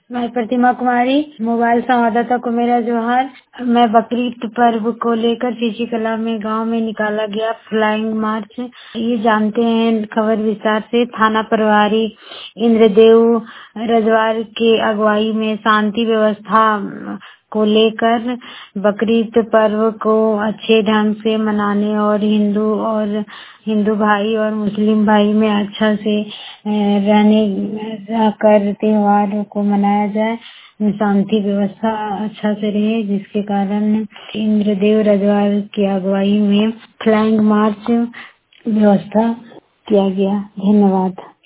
मैं प्रतिमा कुमारी, मोबाइल संवाददाता को मेरा जोहार। मैं बकरीद पर्व को लेकर चीची कला में गांव में निकाला गया फ्लाइंग मार्च, ये जानते हैं खबर विस्तार से। थाना प्रभारी इंद्रदेव रजवार के अगुवाई में शांति व्यवस्था को लेकर बकरीद पर्व को अच्छे ढंग से मनाने और हिंदू भाई और मुस्लिम भाई में अच्छा से रहने कर त्योहार को मनाया जाए, शांति व्यवस्था अच्छा से रहे, जिसके कारण इंद्रदेव रजवार की अगुवाई में फ्लाइंग मार्च व्यवस्था किया गया। धन्यवाद।